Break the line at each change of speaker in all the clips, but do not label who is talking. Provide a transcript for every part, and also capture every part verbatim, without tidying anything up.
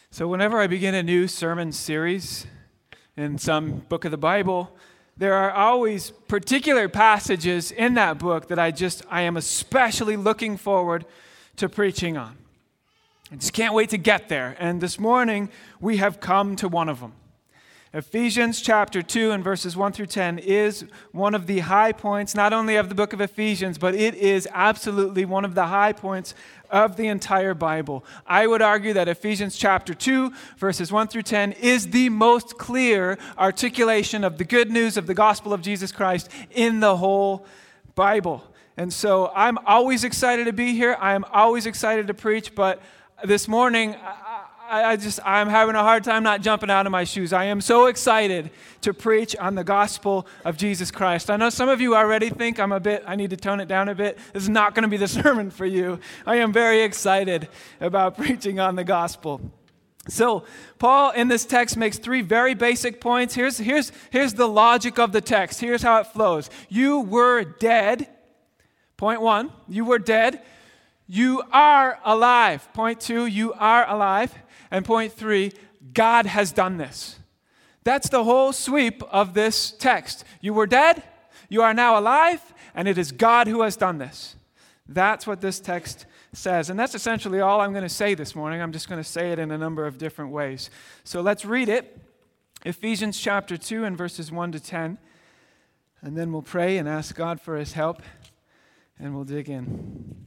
So whenever I begin a new sermon series in some book of the Bible, there are always particular passages in that book that I just, I am especially looking forward to preaching on. I just can't wait to get there. And this morning, we have come to one of them. Ephesians chapter two and verses one through ten is one of the high points, not only of the book of Ephesians, but it is absolutely one of the high points of the entire Bible. I would argue that Ephesians chapter two, verses one through ten, is the most clear articulation of the good news of the gospel of Jesus Christ in the whole Bible. And so I'm always excited to be here. I am always excited to preach, but this morning, I just, I'm having a hard time not jumping out of my shoes. I am so excited to preach on the gospel of Jesus Christ. I know some of you already think I'm a bit, I need to tone it down a bit. This is not going to be the sermon for you. I am very excited about preaching on the gospel. So, Paul in this text makes three very basic points. Here's, here's, here's the logic of the text. Here's how it flows. You were dead. Point one, you were dead. You are alive. Point two, you are alive. And point three, God has done this. That's the whole sweep of this text. You were dead, you are now alive, and it is God who has done this. That's what this text says. And that's essentially all I'm going to say this morning. I'm just going to say it in a number of different ways. So let's read it. Ephesians chapter two and verses one to ten. And then we'll pray and ask God for his help, and we'll dig in.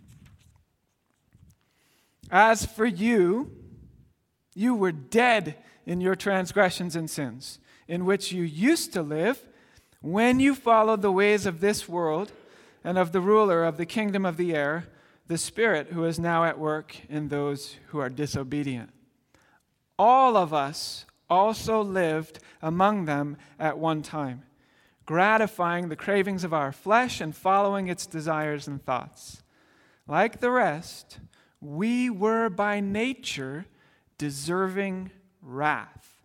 As for you, you were dead in your transgressions and sins, in which you used to live when you followed the ways of this world and of the ruler of the kingdom of the air, the Spirit who is now at work in those who are disobedient. All of us also lived among them at one time, gratifying the cravings of our flesh and following its desires and thoughts. Like the rest, we were by nature deserving wrath.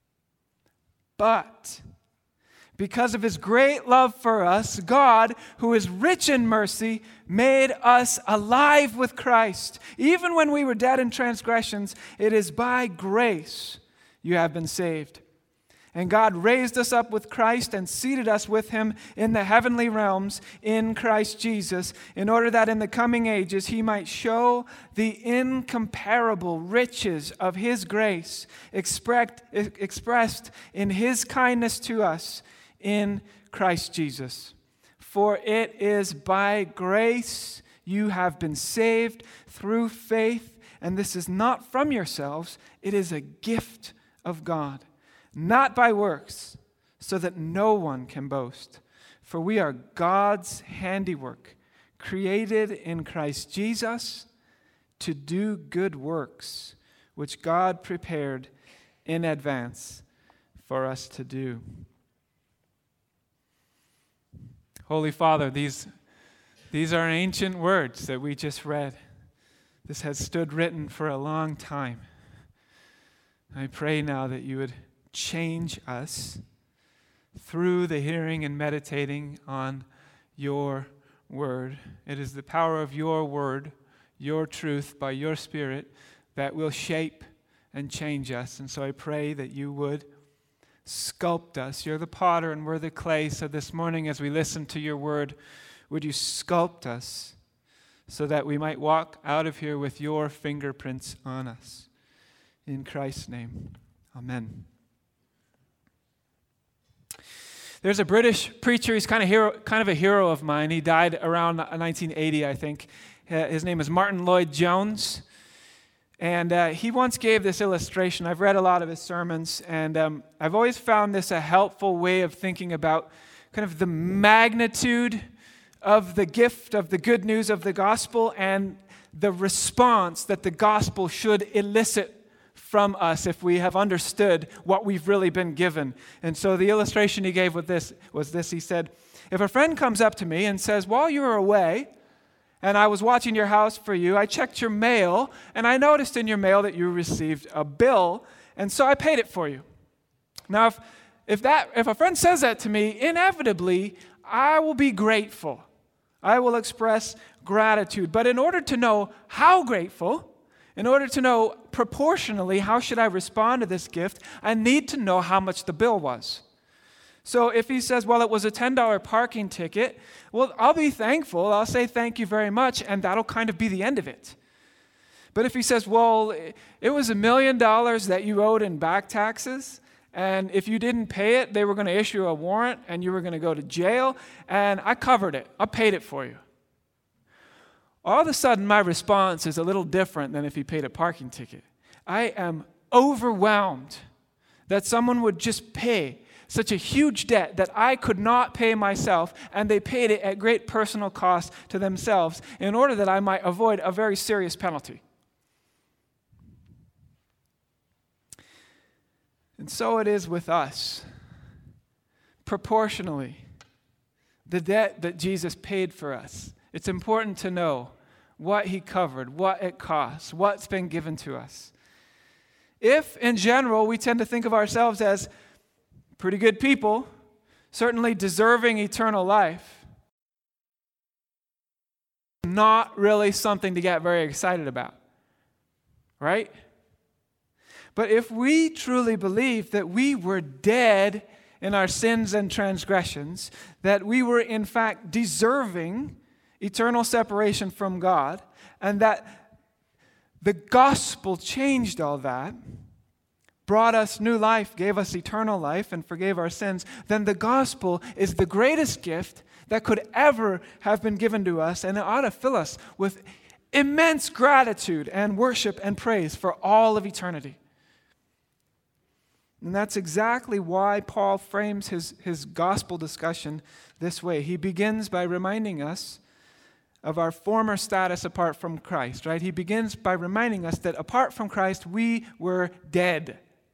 But because of his great love for us, God, who is rich in mercy, made us alive with Christ. Even when we were dead in transgressions, it is by grace you have been saved. And God raised us up with Christ and seated us with him in the heavenly realms in Christ Jesus, in order that in the coming ages he might show the incomparable riches of his grace expressed, expressed in his kindness to us in Christ Jesus. For it is by grace you have been saved through faith, and this is not from yourselves, it is a gift of God. Not by works, so that no one can boast. For we are God's handiwork, created in Christ Jesus to do good works, which God prepared in advance for us to do. Holy Father, these, these are ancient words that we just read. This has stood written for a long time. I pray now that you would change us through the hearing and meditating on your word. It is the power of your word, your truth, by your Spirit, that will shape and change us. And so I pray that you would sculpt us. You're the potter and we're the clay. So this morning as we listen to your word, would you sculpt us so that we might walk out of here with your fingerprints on us. In Christ's name, amen. There's a British preacher, he's kind of hero, kind of a hero of mine. He died around nineteen eighty, I think. Uh, his name is Martin Lloyd-Jones. And uh, he once gave this illustration. I've read a lot of his sermons, and um, I've always found this a helpful way of thinking about kind of the magnitude of the gift of the good news of the gospel and the response that the gospel should elicit from us if we have understood what we've really been given. And so the illustration he gave with this was this. He said, if a friend comes up to me and says, while you were away and I was watching your house for you, I checked your mail and I noticed in your mail that you received a bill, and so I paid it for you. Now, if if that if a friend says that to me, inevitably I will be grateful. I will express gratitude. But in order to know how grateful, In order to know proportionally how should I respond to this gift, I need to know how much the bill was. So if he says, well, it was a ten dollars parking ticket, well, I'll be thankful. I'll say thank you very much, and that'll kind of be the end of it. But if he says, well, it was a million dollars that you owed in back taxes, and if you didn't pay it, they were going to issue a warrant, and you were going to go to jail, and I covered it. I paid it for you. All of a sudden, my response is a little different than if he paid a parking ticket. I am overwhelmed that someone would just pay such a huge debt that I could not pay myself, and they paid it at great personal cost to themselves in order that I might avoid a very serious penalty. And so it is with us. Proportionally, the debt that Jesus paid for us, it's important to know what he covered, what it costs, what's been given to us. If, in general, we tend to think of ourselves as pretty good people, certainly deserving eternal life, not really something to get very excited about, right? But if we truly believe that we were dead in our sins and transgressions, that we were in fact deserving eternal separation from God, and that the gospel changed all that, brought us new life, gave us eternal life, and forgave our sins, then the gospel is the greatest gift that could ever have been given to us, and it ought to fill us with immense gratitude and worship and praise for all of eternity. And that's exactly why Paul frames his, his gospel discussion this way. He begins by reminding us of our former status apart from Christ, right? He begins by reminding us that apart from Christ, we were dead,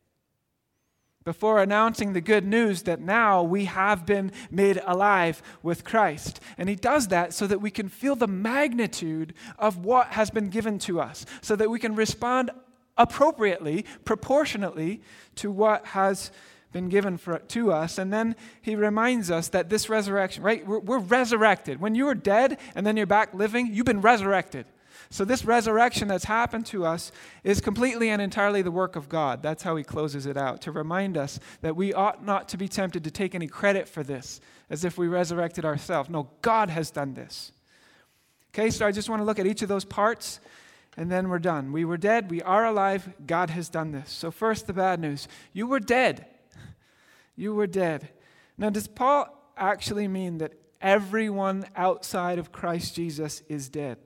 before announcing the good news that now we have been made alive with Christ. And he does that so that we can feel the magnitude of what has been given to us, so that we can respond appropriately, proportionately to what has been given for, to us. And then he reminds us that this resurrection, right, we're, we're resurrected. When you were dead and then you're back living, you've been resurrected. So this resurrection that's happened to us is completely and entirely the work of God. That's how he closes it out, to remind us that we ought not to be tempted to take any credit for this, as if we resurrected ourselves. No, God has done this. Okay, so I just want to look at each of those parts, and then we're done. We were dead, we are alive, God has done this. So first, the bad news. You were dead. You were dead. Now, does Paul actually mean that everyone outside of Christ Jesus is dead?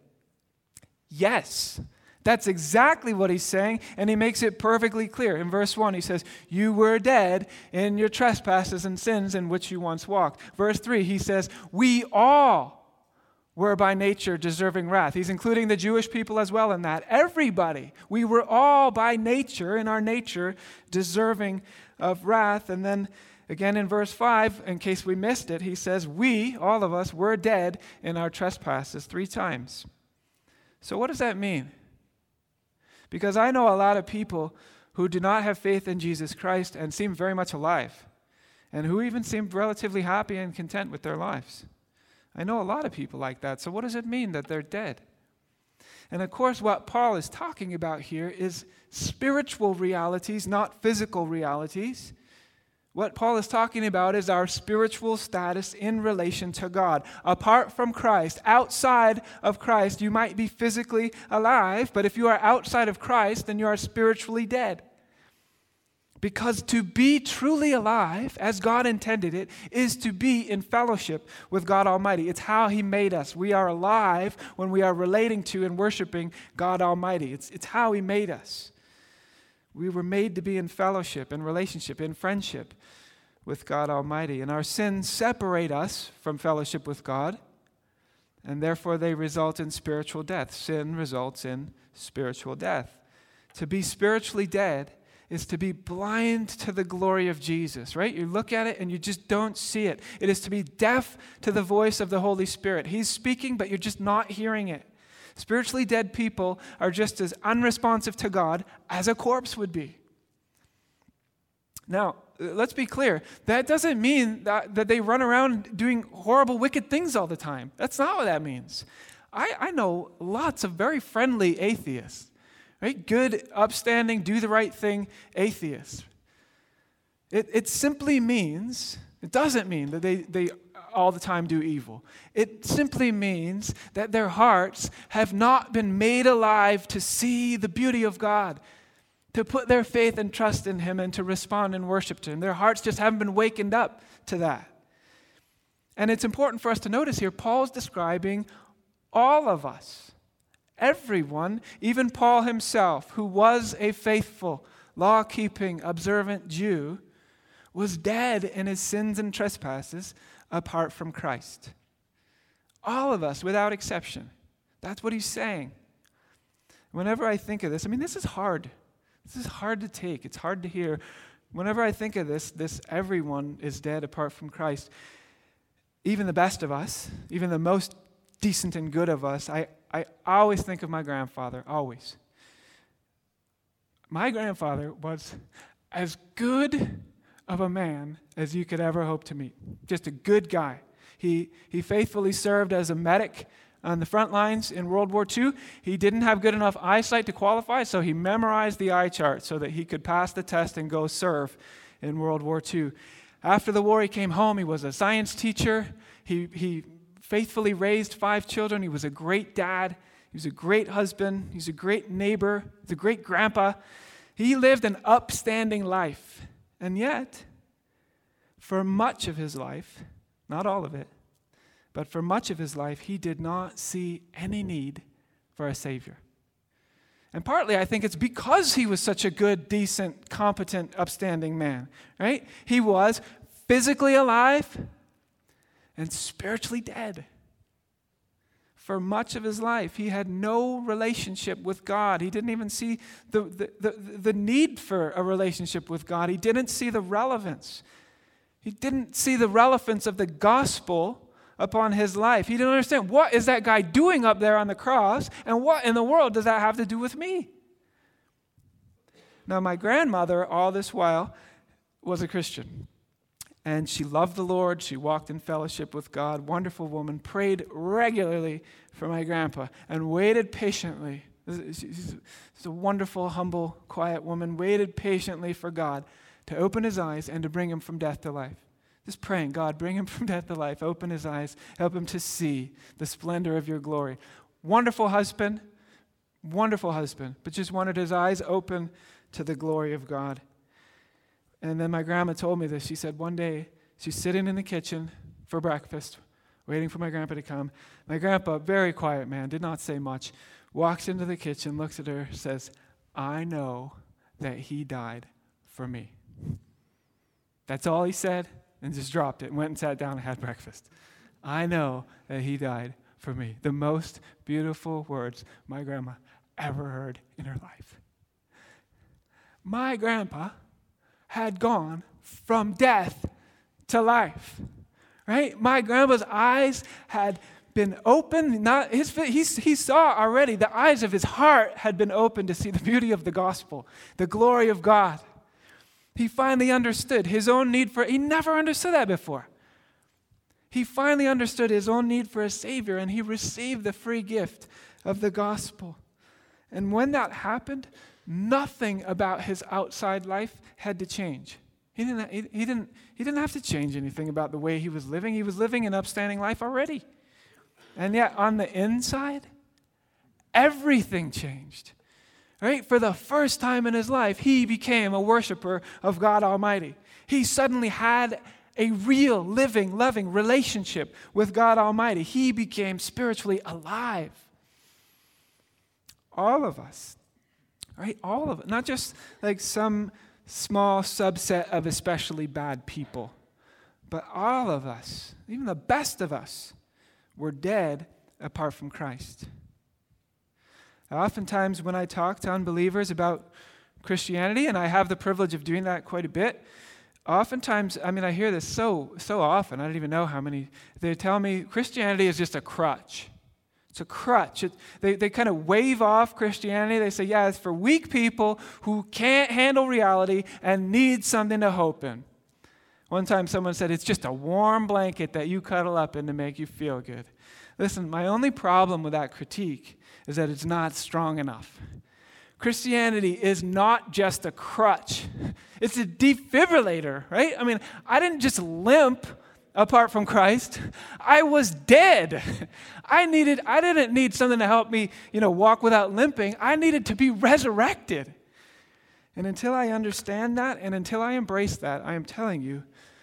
Yes, that's exactly what he's saying, and he makes it perfectly clear. In verse one, he says, you were dead in your trespasses and sins in which you once walked. Verse three, he says, we all were by nature deserving wrath. He's including the Jewish people as well in that. Everybody. We were all by nature, in our nature, deserving of wrath. And then again in verse five, in case we missed it, he says, we, all of us, were dead in our trespasses three times. So what does that mean? Because I know a lot of people who do not have faith in Jesus Christ and seem very much alive, and who even seem relatively happy and content with their lives. I know a lot of people like that. So what does it mean that they're dead? And of course, what Paul is talking about here is spiritual realities, not physical realities. What Paul is talking about is our spiritual status in relation to God. Apart from Christ, outside of Christ, you might be physically alive, but if you are outside of Christ, then you are spiritually dead. Because to be truly alive, as God intended it, is to be in fellowship with God Almighty. It's how he made us. We are alive when we are relating to and worshiping God Almighty. It's, it's how he made us. We were made to be in fellowship, in relationship, in friendship with God Almighty. And our sins separate us from fellowship with God, and therefore they result in spiritual death. Sin results in spiritual death. To be spiritually dead is to be blind to the glory of Jesus, right? You look at it and you just don't see it. It is to be deaf to the voice of the Holy Spirit. He's speaking, but you're just not hearing it. Spiritually dead people are just as unresponsive to God as a corpse would be. Now, let's be clear. That doesn't mean that, that they run around doing horrible, wicked things all the time. That's not what that means. I, I know lots of very friendly atheists, right? Good, upstanding, do the right thing atheists. It, it simply means, it doesn't mean that they, they all the time do evil. It simply means that their hearts have not been made alive to see the beauty of God, to put their faith and trust in Him and to respond in worship to Him. Their hearts just haven't been wakened up to that. And it's important for us to notice here, Paul's describing all of us, everyone, even Paul himself, who was a faithful, law-keeping, observant Jew, was dead in his sins and trespasses apart from Christ. All of us, without exception. That's what he's saying. Whenever I think of this, I mean, this is hard. This is hard to take. It's hard to hear. Whenever I think of this, this everyone is dead apart from Christ. Even the best of us, even the most decent and good of us, I, I always think of my grandfather, always. My grandfather was as good of a man as you could ever hope to meet. Just a good guy. He, he faithfully served as a medic on the front lines in World War Two. He didn't have good enough eyesight to qualify, so he memorized the eye chart so that he could pass the test and go serve in World War Two. After the war, he came home. He was a science teacher. He, he faithfully raised five children. He was a great dad. He was a great husband. He was a great neighbor. He was a great grandpa. He lived an upstanding life. And yet, for much of his life, not all of it, but for much of his life, he did not see any need for a Savior. And partly, I think it's because he was such a good, decent, competent, upstanding man, right? He was physically alive and spiritually dead. For much of his life, he had no relationship with God. He didn't even see the, the, the, the need for a relationship with God. He didn't see the relevance. He didn't see the relevance of the gospel upon his life. He didn't understand, what is that guy doing up there on the cross, and what in the world does that have to do with me? Now, my grandmother, all this while, was a Christian. And she loved the Lord. She walked in fellowship with God. Wonderful woman. Prayed regularly for my grandpa and waited patiently. She's a wonderful, humble, quiet woman. Waited patiently for God to open his eyes and to bring him from death to life. Just praying, God, bring him from death to life. Open his eyes. Help him to see the splendor of your glory. Wonderful husband. Wonderful husband. But just wanted his eyes open to the glory of God. And then my grandma told me this. She said one day, she's sitting in the kitchen for breakfast, waiting for my grandpa to come. My grandpa, very quiet man, did not say much, walks into the kitchen, looks at her, says, I know that he died for me. That's all he said, and just dropped it and went and sat down and had breakfast. I know that he died for me. The most beautiful words my grandma ever heard in her life. My grandpa had gone from death to life, right? My grandpa's eyes had been opened. Not his, he, he saw already, the eyes of his heart had been opened to see the beauty of the gospel, the glory of God. He finally understood his own need for, he never understood that before. He finally understood his own need for a Savior, and he received the free gift of the gospel. And when that happened, nothing about his outside life had to change. He didn't, he, he, didn't, he didn't have to change anything about the way he was living. He was living an upstanding life already. And yet on the inside, everything changed. Right? For the first time in his life, he became a worshiper of God Almighty. He suddenly had a real, living, loving relationship with God Almighty. He became spiritually alive. All of us. Right? All of it. Not just like some small subset of especially bad people, but all of us, even the best of us, were dead apart from Christ. Oftentimes when I talk to unbelievers about Christianity, and I have the privilege of doing that quite a bit, oftentimes, I mean, I hear this so, so often, I don't even know how many, they tell me Christianity is just a crutch. It's a crutch. It, they they kind of wave off Christianity. They say, yeah, it's for weak people who can't handle reality and need something to hope in. One time someone said, it's just a warm blanket that you cuddle up in to make you feel good. Listen, my only problem with that critique is that it's not strong enough. Christianity is not just a crutch. It's a defibrillator, right? I mean, I didn't just limp apart from Christ. I was dead. I needed, I didn't need something to help me, you know, walk without limping. I needed to be resurrected. And until I understand that and until I embrace that, I am telling you,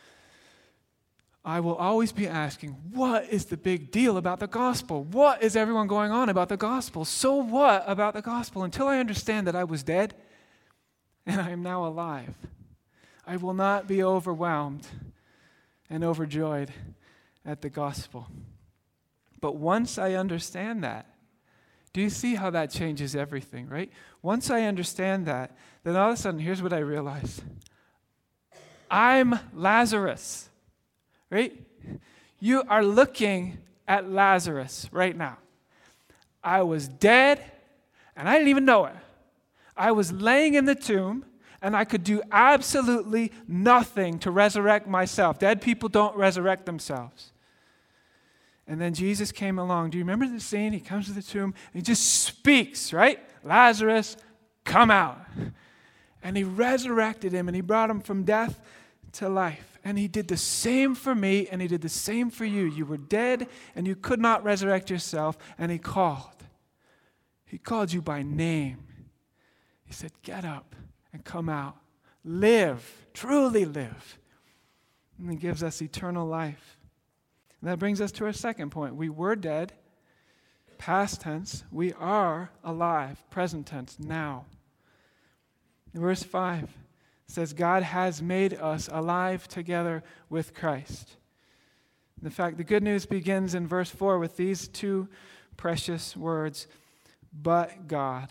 I will always be asking, what is the big deal about the gospel? What is everyone going on about the gospel? So what about the gospel? Until I understand that I was dead and I am now alive, I will not be overwhelmed and overjoyed at the gospel. But once I understand that, do you see how that changes everything, right? Once I understand that, then all of a sudden, here's what I realize. I'm Lazarus. Right? You are looking at Lazarus right now. I was dead, and I didn't even know it. I was laying in the tomb, and I could do absolutely nothing to resurrect myself. Dead people don't resurrect themselves. And then Jesus came along. Do you remember the scene? He comes to the tomb, and he just speaks, right? Lazarus, come out. And he resurrected him, and he brought him from death to life. And he did the same for me, and he did the same for you. You were dead, and you could not resurrect yourself, and he called. He called you by name. He said, get up and come out. Live, truly live. And he gives us eternal life. And that brings us to our second point. We were dead, past tense. We are alive, present tense, now. In verse five, it says, God has made us alive together with Christ. In fact, the good news begins in verse four with these two precious words, but God.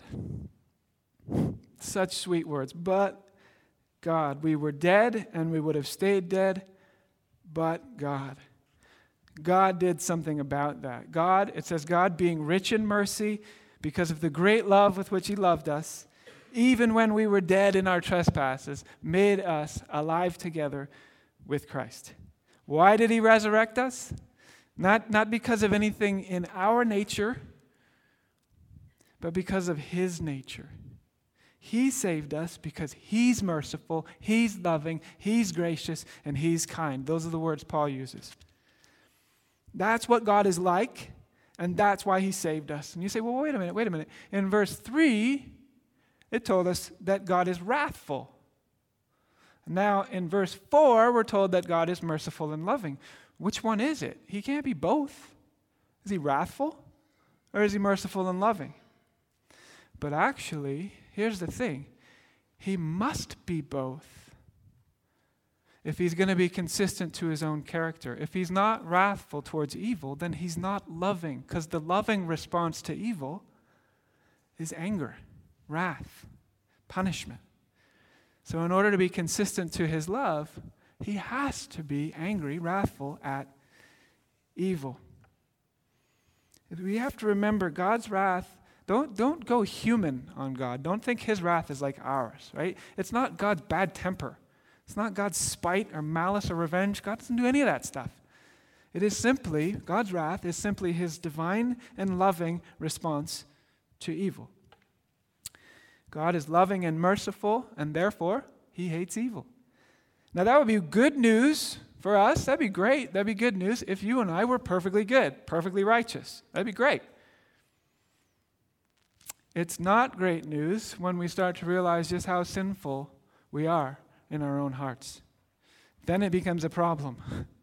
Such sweet words, but God. We were dead and we would have stayed dead, but God. God did something about that. God, it says, God being rich in mercy because of the great love with which he loved us, even when we were dead in our trespasses, made us alive together with Christ. Why did he resurrect us? Not, not because of anything in our nature, but because of his nature. He saved us because he's merciful, he's loving, he's gracious, and he's kind. Those are the words Paul uses. That's what God is like, and that's why he saved us. And you say, well, wait a minute, wait a minute. In verse three, it told us that God is wrathful. Now, in verse four, we're told that God is merciful and loving. Which one is it? He can't be both. Is he wrathful or is he merciful and loving? But actually, here's the thing. He must be both if he's going to be consistent to his own character. If he's not wrathful towards evil, then he's not loving, because the loving response to evil is anger, wrath, punishment. So in order to be consistent to his love, he has to be angry, wrathful at evil. We have to remember God's wrath. Don't, don't go human on God. Don't think his wrath is like ours, right? It's not God's bad temper. It's not God's spite or malice or revenge. God doesn't do any of that stuff. It is simply, God's wrath is simply his divine and loving response to evil. God is loving and merciful, and therefore, he hates evil. Now, that would be good news for us. That'd be great. That'd be good news if you and I were perfectly good, perfectly righteous. That'd be great. It's not great news when we start to realize just how sinful we are in our own hearts. Then it becomes a problem.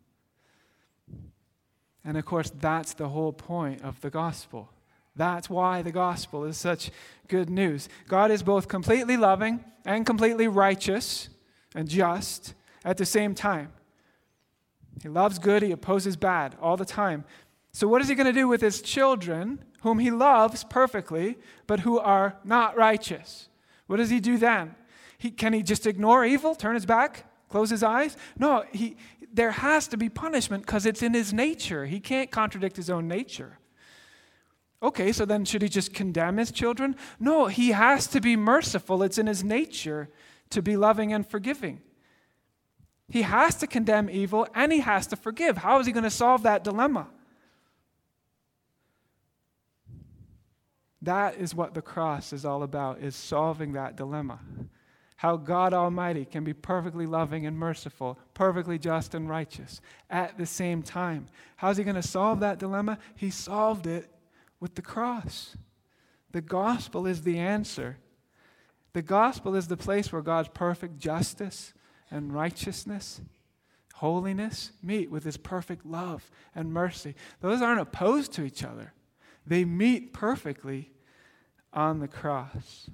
And of course, that's the whole point of the gospel. That's why the gospel is such good news. God is both completely loving and completely righteous and just at the same time. He loves good, he opposes bad all the time. So what is he going to do with his children, whom he loves perfectly, but who are not righteous? What does he do then? He, can he just ignore evil, turn his back, close his eyes? No, he, there has to be punishment because it's in his nature. He can't contradict his own nature. Okay, so then should he just condemn his children? No, he has to be merciful. It's in his nature to be loving and forgiving. He has to condemn evil and he has to forgive. How is he going to solve that dilemma? That is what the cross is all about, is solving that dilemma. How God Almighty can be perfectly loving and merciful, perfectly just and righteous at the same time. How's he going to solve that dilemma? He solved it with the cross. The gospel is the answer. The gospel is the place where God's perfect justice and righteousness, holiness, meet with his perfect love and mercy. Those aren't opposed to each other. They meet perfectly on the cross.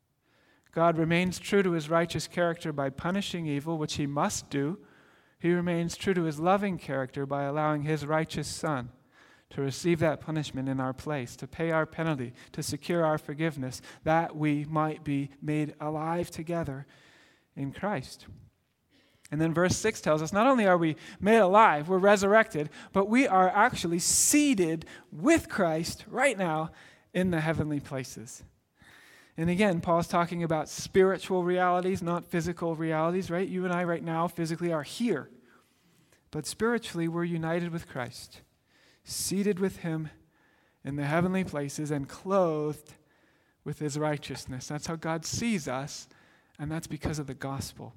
God remains true to his righteous character by punishing evil, which he must do. He remains true to his loving character by allowing his righteous Son to receive that punishment in our place, to pay our penalty, to secure our forgiveness, that we might be made alive together in Christ. And then verse six tells us not only are we made alive, we're resurrected, but we are actually seated with Christ right now in the heavenly places. And again, Paul's talking about spiritual realities, not physical realities, right? You and I right now physically are here. But spiritually, we're united with Christ, seated with him in the heavenly places and clothed with his righteousness. That's how God sees us, and that's because of the gospel.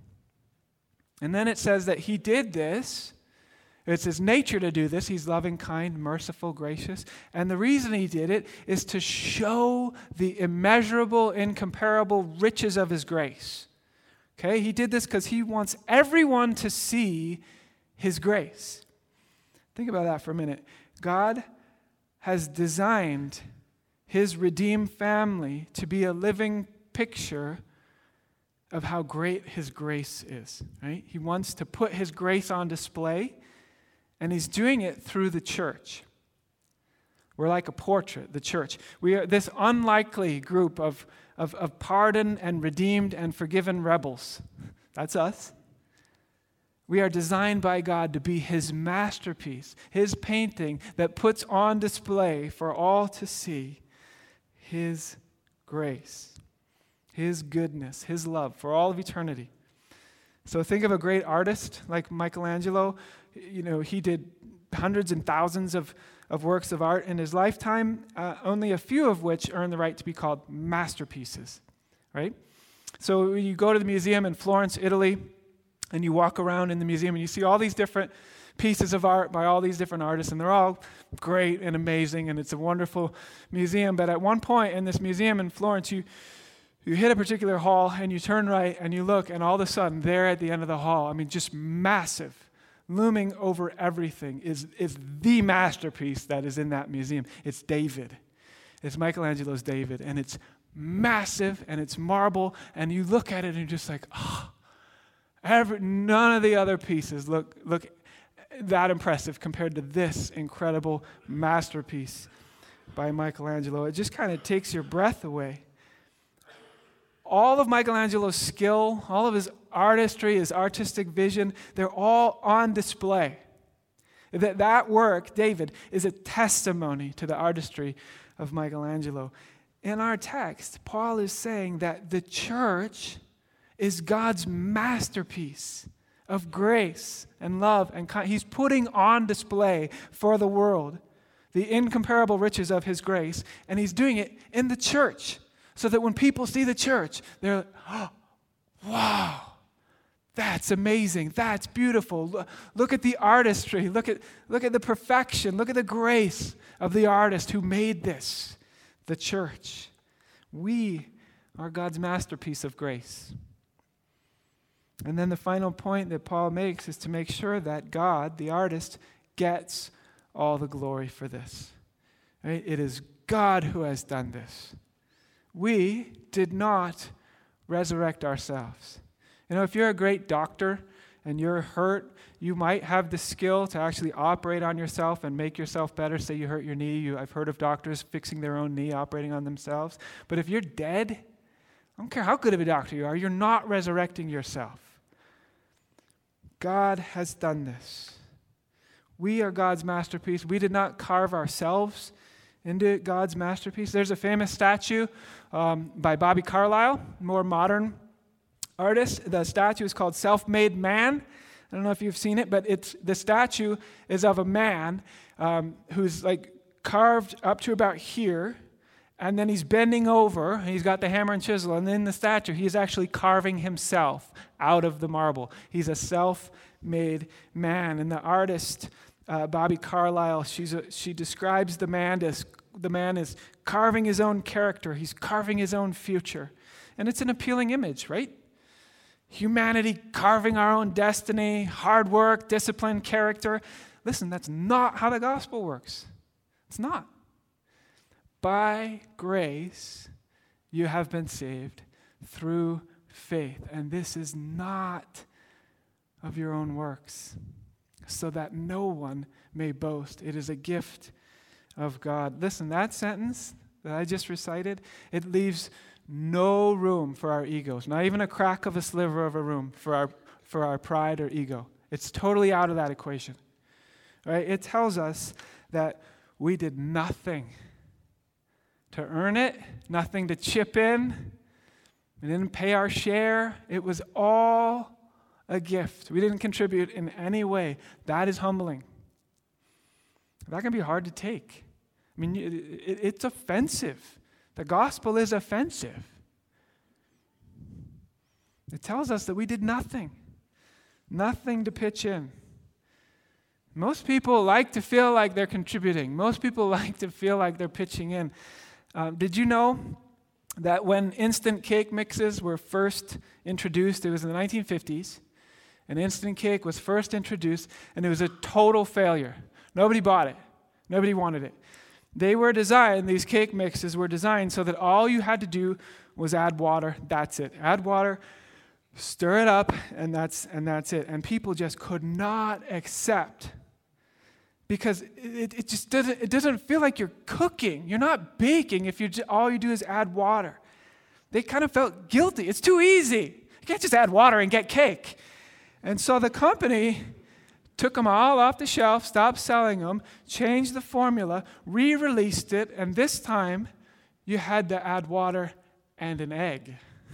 And then it says that he did this. It's his nature to do this. He's loving, kind, merciful, gracious. And the reason he did it is to show the immeasurable, incomparable riches of his grace. Okay? He did this because he wants everyone to see his grace. Think about that for a minute. God has designed his redeemed family to be a living picture of how great his grace is. Right? He wants to put his grace on display. And he's doing it through the church. We're like a portrait, the church. We are this unlikely group of, of, of pardoned and redeemed and forgiven rebels. That's us. We are designed by God to be his masterpiece, his painting that puts on display for all to see his grace, his goodness, his love for all of eternity. So think of a great artist like Michelangelo. You know, he did hundreds and thousands of, of works of art in his lifetime, uh, only a few of which earn the right to be called masterpieces, right? So you go to the museum in Florence, Italy, and you walk around in the museum and you see all these different pieces of art by all these different artists, and they're all great and amazing, and it's a wonderful museum. But at one point in this museum in Florence, you You hit a particular hall, and you turn right, and you look, and all of a sudden, there at the end of the hall, I mean, just massive, looming over everything, is, is the masterpiece that is in that museum. It's David. It's Michelangelo's David, and it's massive, and it's marble, and you look at it, and you're just like, oh, every, none of the other pieces look, look that impressive compared to this incredible masterpiece by Michelangelo. It just kind of takes your breath away. All of Michelangelo's skill, all of his artistry, his artistic vision, they're all on display. That, that work, David, is a testimony to the artistry of Michelangelo. In our text, Paul is saying that the church is God's masterpiece of grace and love and kindness. He's putting on display for the world the incomparable riches of his grace, and he's doing it in the church. So that when people see the church, they're like, oh, wow, that's amazing. That's beautiful. Look at the artistry. Look at, look at the perfection. Look at the grace of the artist who made this, the church. We are God's masterpiece of grace. And then the final point that Paul makes is to make sure that God, the artist, gets all the glory for this. Right? It is God who has done this. We did not resurrect ourselves. You know, if you're a great doctor and you're hurt, you might have the skill to actually operate on yourself and make yourself better. Say you hurt your knee. You, I've heard of doctors fixing their own knee, operating on themselves. But if you're dead, I don't care how good of a doctor you are, you're not resurrecting yourself. God has done this. We are God's masterpiece. We did not carve ourselves into God's masterpiece. There's a famous statue um, by Bobby Carlyle, more modern artist. The statue is called Self-Made Man. I don't know if you've seen it, but it's the statue is of a man um, who's like carved up to about here, And then he's bending over, and he's got the hammer and chisel, and in the statue, he is actually carving himself out of the marble. He's a self-made man. And the artist, uh, Bobby Carlyle, she's a, she describes the man as the man as carving his own character. He's carving his own future. And it's an appealing image, right? Humanity carving our own destiny, hard work, discipline, character. Listen, that's not how the gospel works. It's not. By grace, you have been saved through faith. And this is not of your own works, so that no one may boast. It is a gift of God. Listen, that sentence that I just recited, it leaves no room for our egos, not even a crack of a sliver of a room for our, for our pride or ego. It's totally out of that equation. Right? It tells us that we did nothing to earn it, nothing to chip in. We didn't pay our share. It was all a gift. We didn't contribute in any way. That is humbling. That can be hard to take. I mean, it, it, it's offensive. The gospel is offensive. It tells us that we did nothing, nothing to pitch in. Most people like to feel like they're contributing. Most people like to feel like they're pitching in. Um, did you know that when instant cake mixes were first introduced, it was in the nineteen fifties, and instant cake was first introduced, and it was a total failure. Nobody bought it. Nobody wanted it. They were designed, these cake mixes were designed so that all you had to do was add water. That's it. Add water, stir it up, and that's and that's it. And people just could not accept, because it, it just doesn't it doesn't feel like you're cooking. You're not baking if you all you do is add water. They kind of felt guilty. It's too easy. You can't just add water and get cake. And so the company took them all off the shelf, stopped selling them, changed the formula, re-released it, and this time you had to add water and an egg.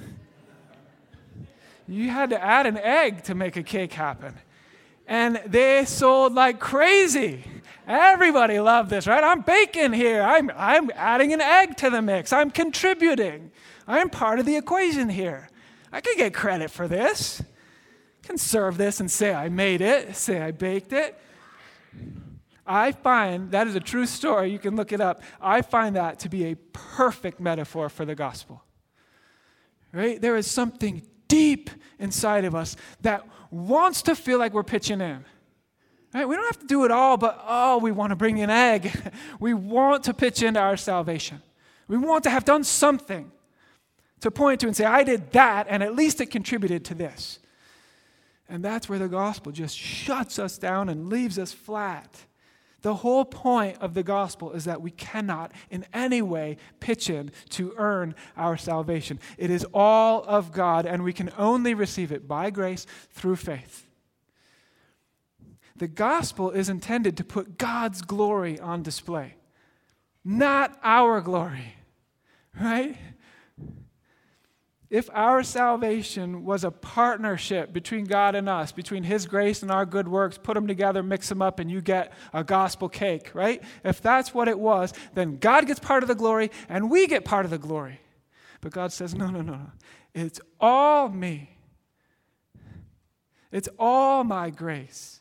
You had to add an egg to make a cake happen. And they sold like crazy. Everybody loved this, right? I'm baking here. I'm, I'm adding an egg to the mix. I'm contributing. I'm part of the equation here. I can get credit for this. Can serve this and say I made it, say I baked it. I find, that is a true story, you can look it up. I find that to be a perfect metaphor for the gospel. Right? There is something deep inside of us that wants to feel like we're pitching in. Right? We don't have to do it all, but oh, we want to bring an egg. We want to pitch into our salvation. We want to have done something to point to and say, I did that, and at least it contributed to this. And that's where the gospel just shuts us down and leaves us flat. The whole point of the gospel is that we cannot in any way pitch in to earn our salvation. It is all of God, and we can only receive it by grace through faith. The gospel is intended to put God's glory on display, not our glory, right? If our salvation was a partnership between God and us, between His grace and our good works, put them together, mix them up, and you get a gospel cake, right? If that's what it was, then God gets part of the glory and we get part of the glory. But God says, no, no, no, no. It's all me. It's all my grace.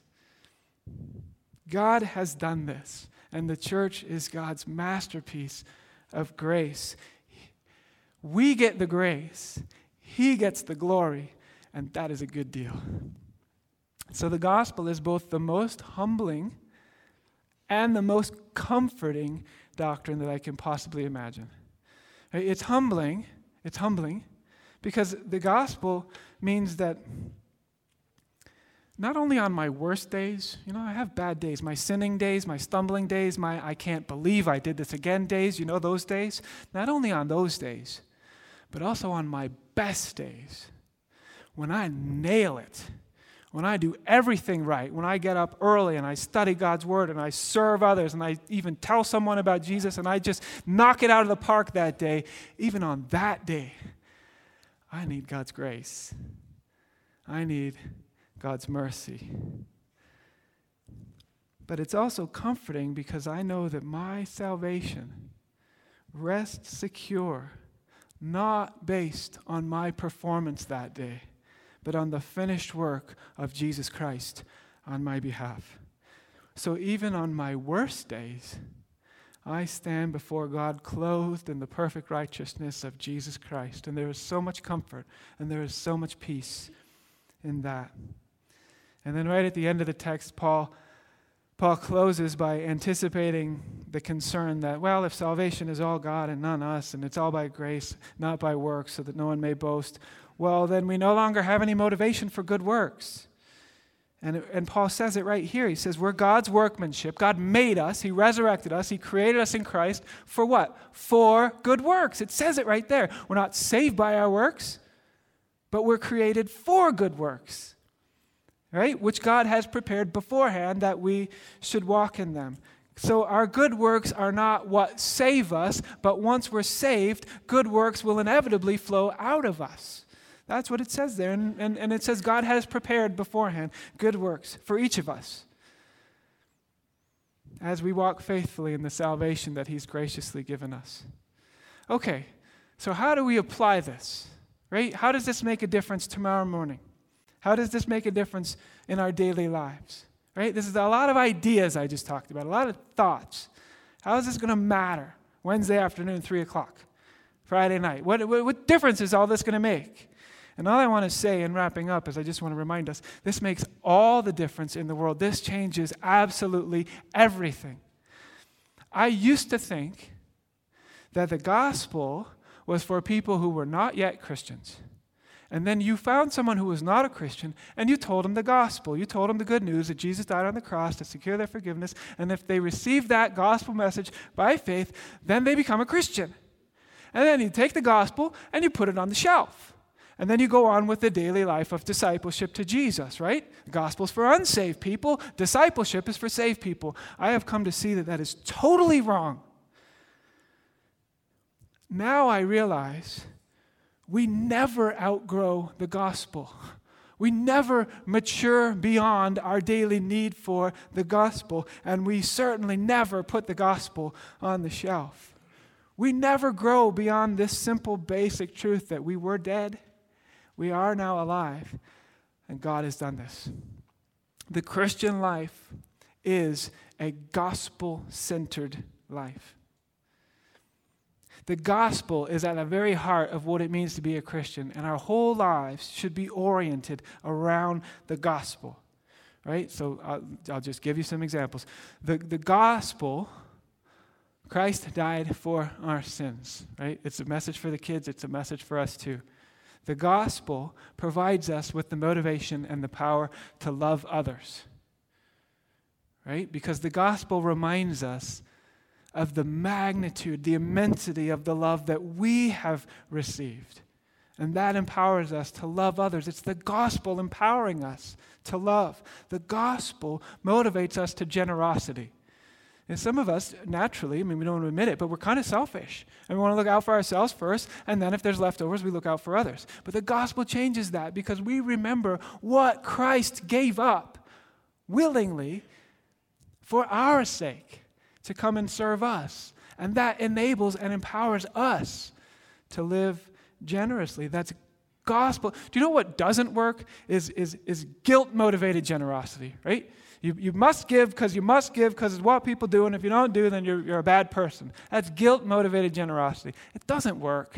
God has done this, and the church is God's masterpiece of grace. We get the grace, He gets the glory, and that is a good deal. So the gospel is both the most humbling and the most comforting doctrine that I can possibly imagine. It's humbling, it's humbling, because the gospel means that not only on my worst days, you know, I have bad days, my sinning days, my stumbling days, my I can't believe I did this again days, you know, those days. Not only on those days, but also on my best days, when I nail it, when I do everything right, when I get up early and I study God's word and I serve others and I even tell someone about Jesus and I just knock it out of the park that day, even on that day, I need God's grace. I need God's mercy. But it's also comforting because I know that my salvation rest secure, not based on my performance that day, but on the finished work of Jesus Christ on my behalf. So even on my worst days, I stand before God clothed in the perfect righteousness of Jesus Christ. And there is so much comfort and there is so much peace in that. And then right at the end of the text, Paul, Paul closes by anticipating the concern that, well, if salvation is all God and none us, and it's all by grace, not by works, so that no one may boast, well, then we no longer have any motivation for good works. And, and Paul says it right here. He says, we're God's workmanship. God made us. He resurrected us. He created us in Christ for what? For good works. It says it right there. We're not saved by our works, but we're created for good works, right? Which God has prepared beforehand that we should walk in them. So our good works are not what save us, but once we're saved, good works will inevitably flow out of us. That's what it says there. And, and, and it says God has prepared beforehand good works for each of us as we walk faithfully in the salvation that he's graciously given us. Okay, so how do we apply this, right? How does this make a difference tomorrow morning? How does this make a difference in our daily lives, right? This is a lot of ideas I just talked about, a lot of thoughts. How is this going to matter Wednesday afternoon, three o'clock, Friday night? What, what, what difference is all this going to make? And all I want to say in wrapping up is I just want to remind us, this makes all the difference in the world. This changes absolutely everything. I used to think that the gospel was for people who were not yet Christians. And then you found someone who was not a Christian, and you told them the gospel. You told them the good news that Jesus died on the cross to secure their forgiveness. And if they receive that gospel message by faith, then they become a Christian. And then you take the gospel and you put it on the shelf. And then you go on with the daily life of discipleship to Jesus, right? The gospel's for unsaved people. Discipleship is for saved people. I have come to see that that is totally wrong. Now I realize we never outgrow the gospel. We never mature beyond our daily need for the gospel. And we certainly never put the gospel on the shelf. We never grow beyond this simple, basic truth that we were dead. We are now alive, and God has done this. The Christian life is a gospel-centered life. The gospel is at the very heart of what it means to be a Christian, and our whole lives should be oriented around the gospel, right? So I'll, I'll just give you some examples. The, the gospel, Christ died for our sins, right? It's a message for the kids. It's a message for us too. The gospel provides us with the motivation and the power to love others, right? Because the gospel reminds us of the magnitude, the immensity of the love that we have received. And that empowers us to love others. It's the gospel empowering us to love. The gospel motivates us to generosity. And some of us, naturally, I mean, we don't want to admit it, but we're kind of selfish. And we want to look out for ourselves first, and then if there's leftovers, we look out for others. But the gospel changes that because we remember what Christ gave up willingly for our sake to come and serve us. And that enables and empowers us to live generously. That's gospel. Do you know what doesn't work? Is, is, is guilt-motivated generosity, right? You, you must give because you must give because it's what people do, and if you don't do, then you're, you're a bad person. That's guilt-motivated generosity. It doesn't work.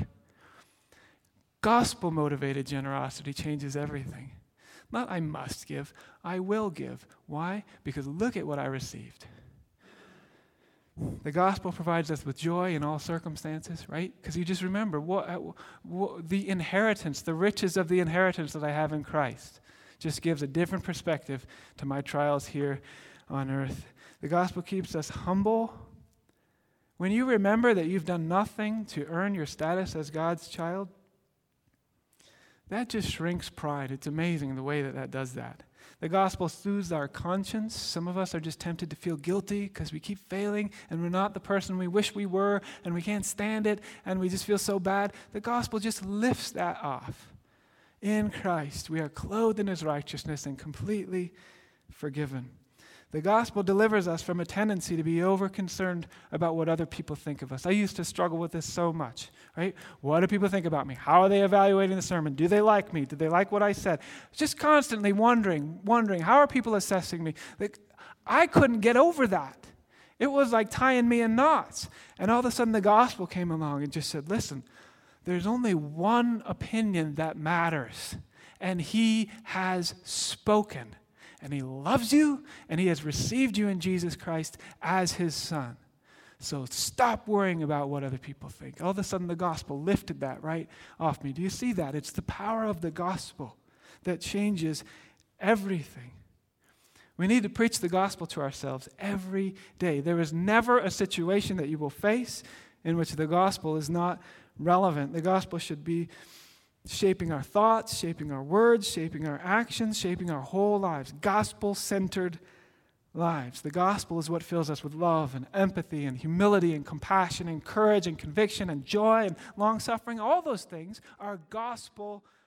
Gospel-motivated generosity changes everything. Not I must give, I will give. Why? Because look at what I received. The gospel provides us with joy in all circumstances, right? Because you just remember what, what the inheritance, the riches of the inheritance that I have in Christ just gives a different perspective to my trials here on earth. The gospel keeps us humble. When you remember that you've done nothing to earn your status as God's child, that just shrinks pride. It's amazing the way that that does that. The gospel soothes our conscience. Some of us are just tempted to feel guilty because we keep failing and we're not the person we wish we were and we can't stand it and we just feel so bad. The gospel just lifts that off. In Christ, we are clothed in his righteousness and completely forgiven. The gospel delivers us from a tendency to be over-concerned about what other people think of us. I used to struggle with this so much, right? What do people think about me? How are they evaluating the sermon? Do they like me? Do they like what I said? Just constantly wondering, wondering, how are people assessing me? Like, I couldn't get over that. It was like tying me in knots. And all of a sudden the gospel came along and just said, listen, there's only one opinion that matters, and he has spoken. And he loves you, and he has received you in Jesus Christ as his son. So stop worrying about what other people think. All of a sudden, the gospel lifted that right off me. Do you see that? It's the power of the gospel that changes everything. We need to preach the gospel to ourselves every day. There is never a situation that you will face in which the gospel is not relevant. The gospel should be shaping our thoughts, shaping our words, shaping our actions, shaping our whole lives. Gospel-centered lives. The gospel is what fills us with love and empathy and humility and compassion and courage and conviction and joy and long-suffering. All those things are gospel